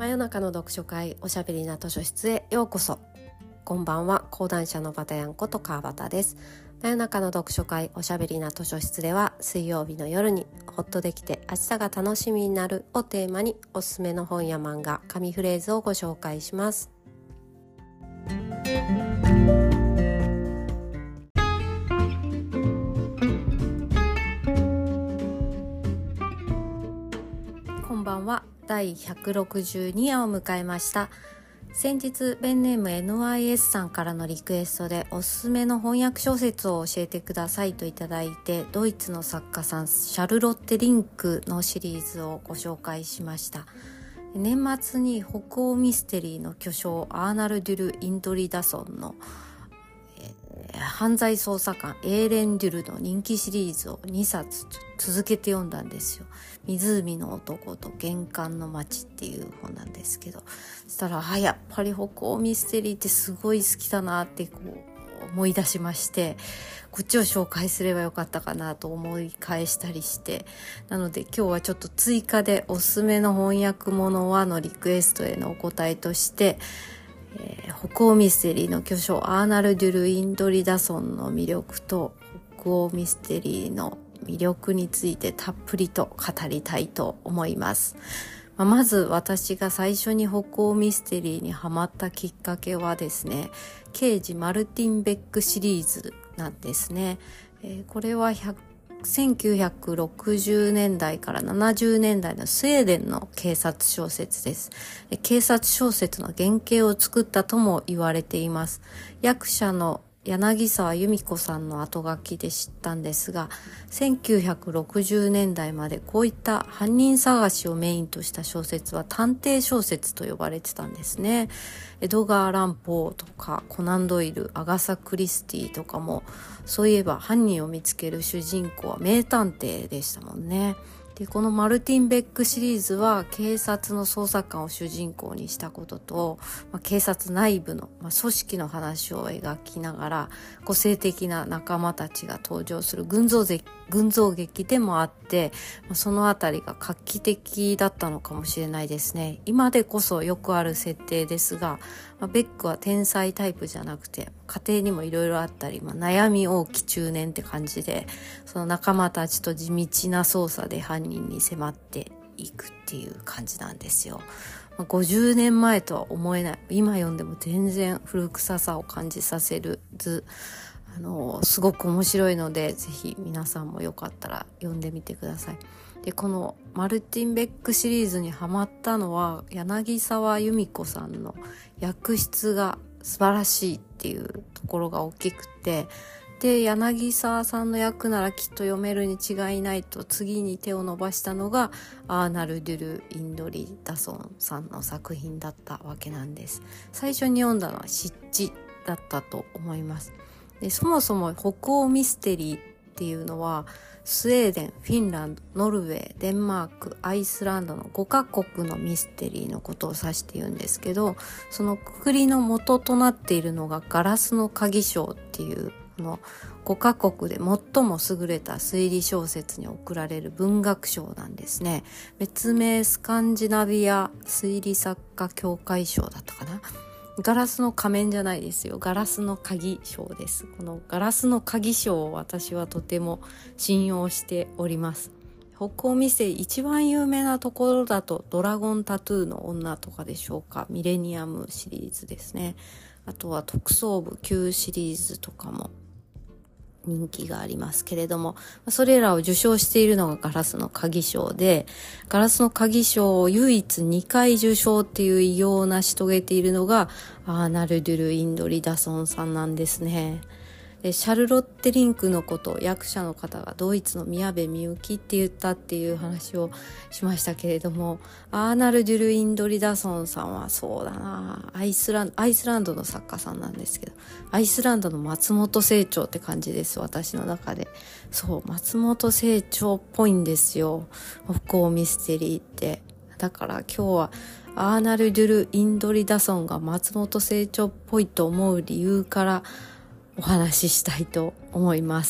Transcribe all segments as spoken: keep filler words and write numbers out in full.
真夜中の読書会おしゃべりな図書室へようこそ。こんばんは、講談社のバタヤンこと川端です。真夜中の読書会おしゃべりな図書室では、水曜日の夜にほっとできて明日が楽しみになるをテーマに、おすすめの本や漫画、紙フレーズをご紹介します。こんばんは。だいひゃくろくじゅうにわを迎えました。先日ペンネーム エヌワイエス さんからのリクエストで、おすすめの翻訳小説を教えてくださいといただいて、ドイツの作家さんシャルロッテ・リンクのシリーズをご紹介しました。年末に北欧ミステリーの巨匠アーナルドゥル・インドリダソンの犯罪捜査官エーレン・デュルの人気シリーズをにさつ続けて読んだんですよ。湖の男と玄関の街っていう本なんですけど、そしたらあやっぱり北欧ミステリーってすごい好きだなってこう思い出しまして、こっちを紹介すればよかったかなと思い返したりして、なので今日はちょっと追加でおすすめの翻訳物はのリクエストへのお答えとして、えー、北欧ミステリーの巨匠アーナルドゥル・インドリダソンの魅力と北欧ミステリーの魅力についてたっぷりと語りたいと思います。まあ、まず私が最初に北欧ミステリーにハマったきっかけはですね、刑事マルティン・ベックシリーズなんですね。えー、これはせんきゅうひゃくろくじゅうねんだいからななじゅうねんだいのスウェーデンの警察小説です。警察小説の原型を作ったとも言われています。役者の柳沢由美子さんの後書きで知ったんですが、せんきゅうひゃくろくじゅうねんだいまでこういった犯人探しをメインとした小説は探偵小説と呼ばれてたんですね。エドガー・ランポーとかコナン・ドイル、アガサ・クリスティとかも、そういえば犯人を見つける主人公は名探偵でしたもんね。で、このマルティン・ベックシリーズは警察の捜査官を主人公にしたことと、まあ、警察内部の、まあ、組織の話を描きながら、個性的な仲間たちが登場する群像劇、群像劇でもあって、まあ、そのあたりが画期的だったのかもしれないですね。今でこそよくある設定ですが、まあ、ベックは天才タイプじゃなくて、家庭にもいろいろあったり、まあ、悩み多き中年って感じで、その仲間たちと地道な捜査で犯人に迫っていくっていう感じなんですよ。まあ、ごじゅうねんまえとは思えない、今読んでも全然古臭さを感じさせる図、あのすごく面白いので、ぜひ皆さんもよかったら読んでみてください。で、このマルティン・ベックシリーズにハマったのは、柳沢由美子さんの役質が素晴らしいっていうところが大きくて、で、柳沢さんの役ならきっと読めるに違いないと次に手を伸ばしたのがアーナルドゥル・インドリダソンさんの作品だったわけなんです。最初に読んだのは湿地だったと思います。で、そもそも北欧ミステリーっていうのはスウェーデン、フィンランド、ノルウェー、デンマーク、アイスランドのごカ国のミステリーのことを指して言うんですけど、そのくくりの元となっているのがガラスの鍵賞っていうのごカ国で最も優れた推理小説に贈られる文学賞なんですね。別名スカンジナビア推理作家協会賞だったかな。ガラスの仮面じゃないですよ。ガラスの鍵賞です。このガラスの鍵賞を私はとても信用しております。北欧ミステリー一番有名なところだとドラゴンタトゥーの女とかでしょうか。ミレニアムシリーズですね。あとは特捜部きゅうシリーズとかも人気がありますけれども、それらを受賞しているのがガラスの鍵賞で、ガラスの鍵賞を唯一にかい受賞っていう偉業を成し遂げているのがアーナルドゥル・インドリダソンさんなんですね。で、シャルロッテ・リンクのことを役者の方がドイツの宮部みゆきって言ったっていう話をしましたけれども、アーナルドゥル・インドリダソンさんはそうだな、アイスランド、アイスランドの作家さんなんですけど、アイスランドの松本清張って感じです、私の中で。そう、松本清張っぽいんですよ、北欧ミステリーって。だから今日はアーナルドゥル・インドリダソンが松本清張っぽいと思う理由からお話ししたいと思います。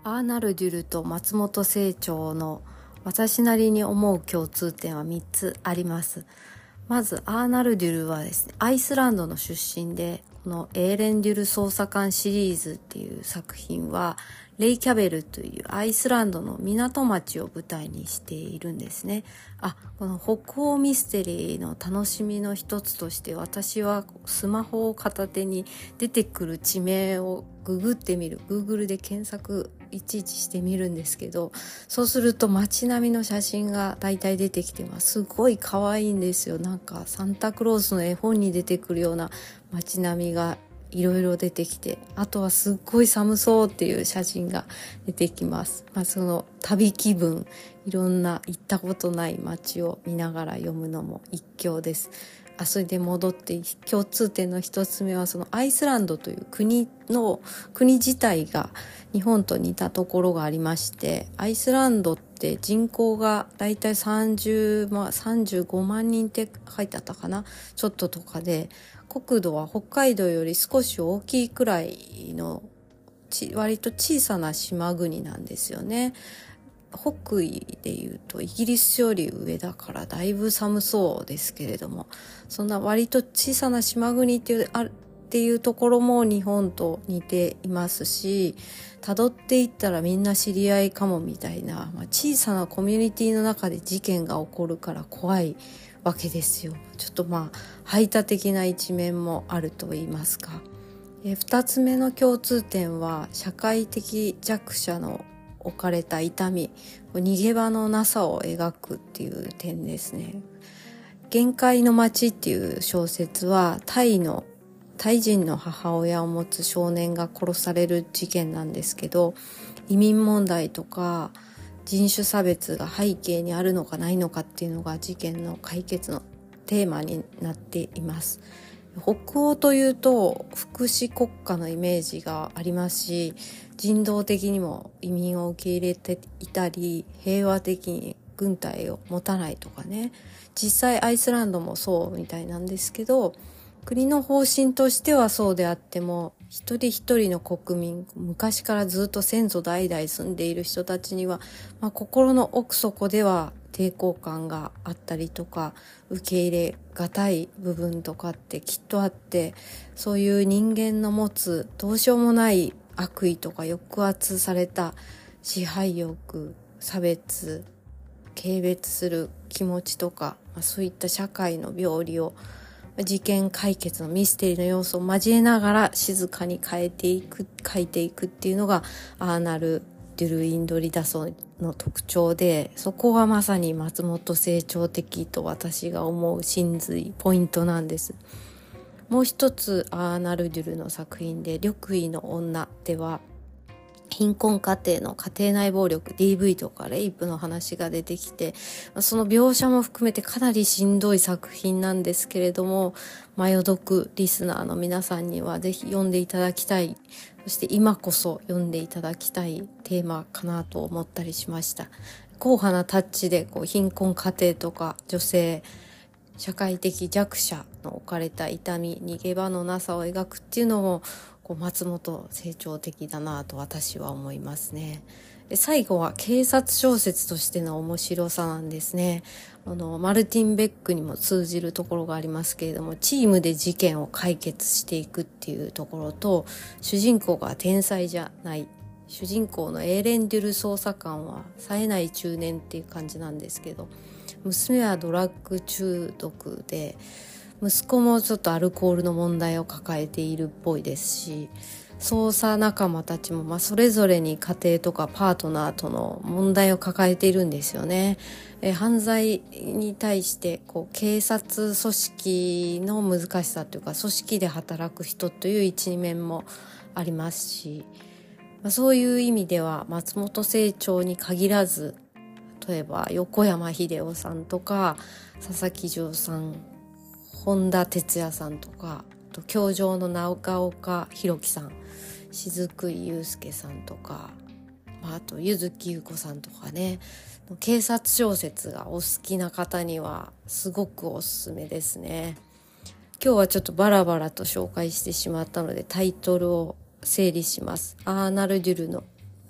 アーナルデュルと松本清張の私なりに思う共通点はみっつあります。まずアーナルデュルはですね、アイスランドの出身で、このエーレンデュル捜査官シリーズっていう作品はレイキャベルというアイスランドの港町を舞台にしているんですね。あ、この北欧ミステリーの楽しみの一つとして、私はスマホを片手に出てくる地名をググってみる、Google で検索いちいちしてみるんですけど、そうすると街並みの写真が大体出てきてます。すごい可愛いんですよ。なんかサンタクロースの絵本に出てくるような街並みがいろいろ出てきて、あとはすっごい寒そうっていう写真が出てきます。まあ、その旅気分、いろんな行ったことない街を見ながら読むのも一興です。あ、それで戻って共通点の一つ目は、そのアイスランドという国の国自体が日本と似たところがありまして、アイスランドって人口がだいたいさんじゅうまん、さんじゅうごまんにんって書いてあったかな、ちょっととかで、国土は北海道より少し大きいくらいのち割と小さな島国なんですよね。北緯でいうとイギリスより上だからだいぶ寒そうですけれども、そんな割と小さな島国っていうあっていうところも日本と似ていますし、辿っていったらみんな知り合いかもみたいな、まあ、小さなコミュニティの中で事件が起こるから怖いわけですよ。ちょっとまあ排他的な一面もあると言いますか。え二つ目の共通点は社会的弱者の置かれた痛み、逃げ場のなさを描くっていう点ですね。限界の街っていう小説はタイのタイ人の母親を持つ少年が殺される事件なんですけど、移民問題とか人種差別が背景にあるのかないのかっていうのが事件の解決のテーマになっています。北欧というと福祉国家のイメージがありますし、人道的にも移民を受け入れていたり、平和的に軍隊を持たないとかね、実際アイスランドもそうみたいなんですけど、国の方針としてはそうであっても、一人一人の国民、昔からずっと先祖代々住んでいる人たちには、まあ、心の奥底では抵抗感があったりとか、受け入れがたい部分とかってきっとあって、そういう人間の持つどうしようもない悪意とか抑圧された支配欲、差別、軽蔑する気持ちとか、まあ、そういった社会の病理を事件解決のミステリーの要素を交えながら静かに変えていく、書いていくっていうのがアーナル・デュルインドリダソの特徴で、そこがまさに松本清張的と私が思う真髄ポイントなんです。もう一つアーナル・デュルの作品で緑衣の女では、貧困家庭の家庭内暴力 ディーブイ とかレイプの話が出てきて、その描写も含めてかなりしんどい作品なんですけれども、マヨ読リスナーの皆さんにはぜひ読んでいただきたい、そして今こそ読んでいただきたいテーマかなと思ったりしました。硬派なタッチでこう貧困家庭とか女性、社会的弱者の置かれた痛み、逃げ場のなさを描くっていうのもこう松本清張的だなと私は思いますね。で、最後は警察小説としての面白さなんですね。あのマルティン・ベックにも通じるところがありますけれども、チームで事件を解決していくっていうところと、主人公が天才じゃない、主人公のエーレン・デュル捜査官は冴えない中年っていう感じなんですけど、娘はドラッグ中毒で、息子もちょっとアルコールの問題を抱えているっぽいですし、捜査仲間たちもまあそれぞれに家庭とかパートナーとの問題を抱えているんですよね。え犯罪に対してこう警察組織の難しさというか、組織で働く人という一面もありますし、まあ、そういう意味では松本清張に限らず、例えば横山秀夫さんとか佐々木丈さん、本田哲也さんとか、あと教場の長岡弘樹さん、雫井祐介さんとか、まあ、あと柚木優子さんとかね、警察小説がお好きな方にはすごくおすすめですね。今日はちょっとバラバラと紹介してしまったのでタイトルを整理します。アーナル・デュルの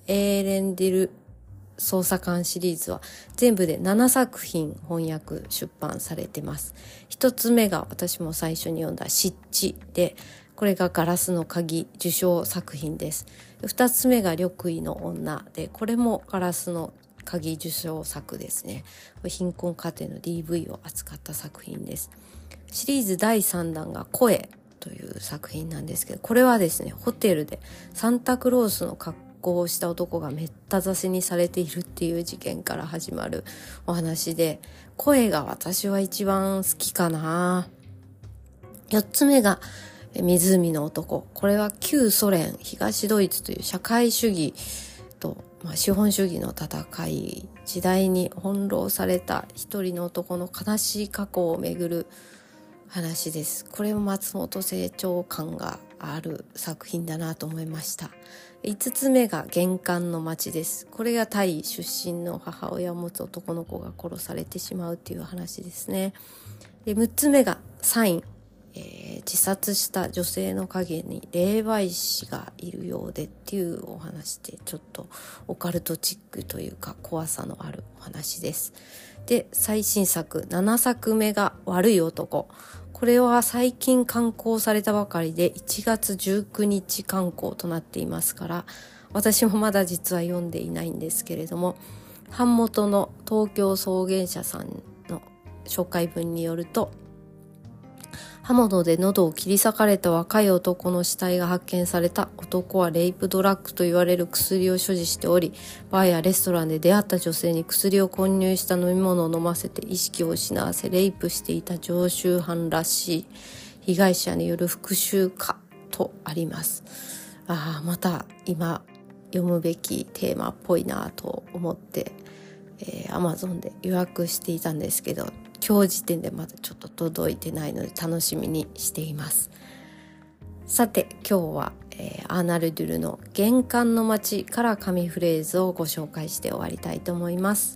エーレンディル捜査官シリーズは全部でななさく品翻訳出版されてます。一つ目が私も最初に読んだ湿地で、これがガラスの鍵受賞作品です。二つ目が緑衣の女で、これもガラスの鍵受賞作ですね。貧困家庭の ディーブイ を扱った作品です。シリーズだいさんだんが声という作品なんですけど、これはですね、ホテルでサンタクロースの格好をした男がめった刺しにされているっていう事件から始まるお話で、声が私は一番好きかな。四つ目が湖の男。これは旧ソ連、東ドイツという社会主義と、まあ、資本主義の戦い、時代に翻弄された一人の男の悲しい過去をめぐる話です。これも松本清張感がある作品だなと思いました。五つ目が玄関の街です。これがタイ出身の母親を持つ男の子が殺されてしまうっていう話ですね。で、六つ目がサイン。えー、自殺した女性の影に霊媒師がいるようでっていうお話で、ちょっとオカルトチックというか怖さのあるお話です。で、最新作ななさくめが悪い男。これは最近刊行されたばかりでいちがつじゅうくにち刊行となっていますから、私もまだ実は読んでいないんですけれども、版元の東京草原社さんの紹介文によると、刃物で喉を切り裂かれた若い男の死体が発見された。男はレイプドラッグと言われる薬を所持しており、バーやレストランで出会った女性に薬を混入した飲み物を飲ませて意識を失わせレイプしていた常習犯らしい。被害者による復讐かとあります。ああ、また今読むべきテーマっぽいなと思って、えー、Amazon で予約していたんですけど、今日時点でまだちょっと届いてないので楽しみにしています。さて今日は、えー、アーナルドゥルの玄関の街から紙フレーズをご紹介して終わりたいと思います。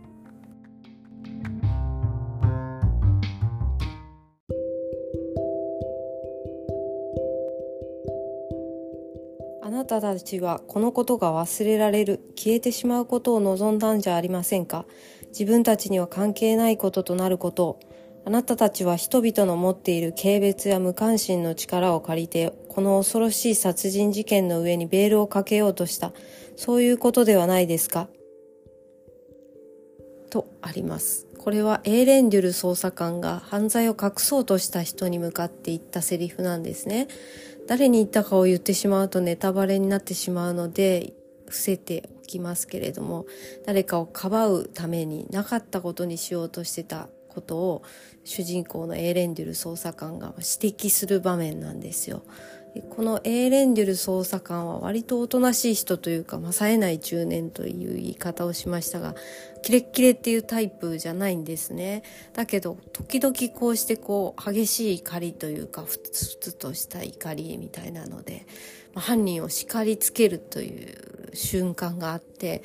あなたたちはこのことが忘れられる、消えてしまうことを望んだんじゃありませんか。自分たちには関係ないこととなることを。あなたたちは人々の持っている軽蔑や無関心の力を借りて、この恐ろしい殺人事件の上にベールをかけようとした。そういうことではないですかとあります。これはエーレンデュル捜査官が犯罪を隠そうとした人に向かって言ったセリフなんですね。誰に言ったかを言ってしまうとネタバレになってしまうので伏せておきますけれども、誰かをかばうためになかったことにしようとしてたことを主人公のエーレンデュル捜査官が指摘する場面なんですよ。このエーレンデュル捜査官は割とおとなしい人というか、まあ、冴えない中年という言い方をしましたが、キレッキレっていうタイプじゃないんですね。だけど時々こうしてこう激しい怒りというか、ふつふつとした怒りみたいなので、まあ、犯人を叱りつけるという瞬間があって、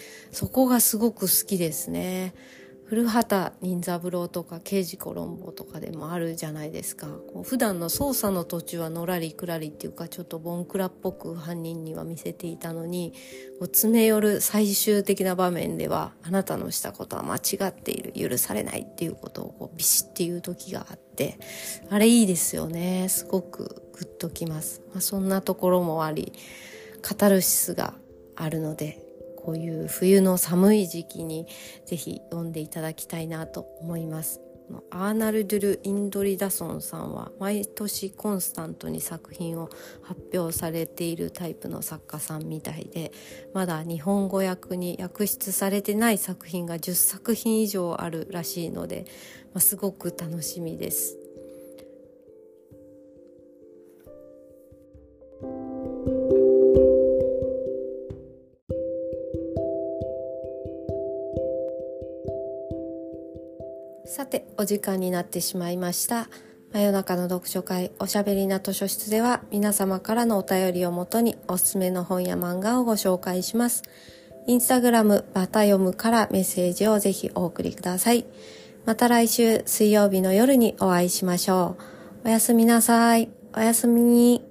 そこがすごく好きですね。古畑任三郎とか刑事コロンボとかでもあるじゃないですか。こう普段の捜査の途中はのらりくらりっていうか、ちょっとボンクラっぽく犯人には見せていたのに、こう詰め寄る最終的な場面では、あなたのしたことは間違っている、許されないっていうことをこうビシッっていう時があって、あれいいですよね。すごくグッときます。まあ、そんなところもあり、カタルシスがあるので、こういう冬の寒い時期にぜひ読んでいただきたいなと思います。アーナルドゥル・インドリダソンさんは毎年コンスタントに作品を発表されているタイプの作家さんみたいで、まだ日本語訳に訳出されてない作品がじゅっさくひん以上あるらしいので、まあ、すごく楽しみです。さて、お時間になってしまいました。真夜中の読書会おしゃべりな図書室では、皆様からのお便りをもとにおすすめの本や漫画をご紹介します。インスタグラムバタ読むからメッセージをぜひお送りください。また来週水曜日の夜にお会いしましょう。おやすみなさい。おやすみに。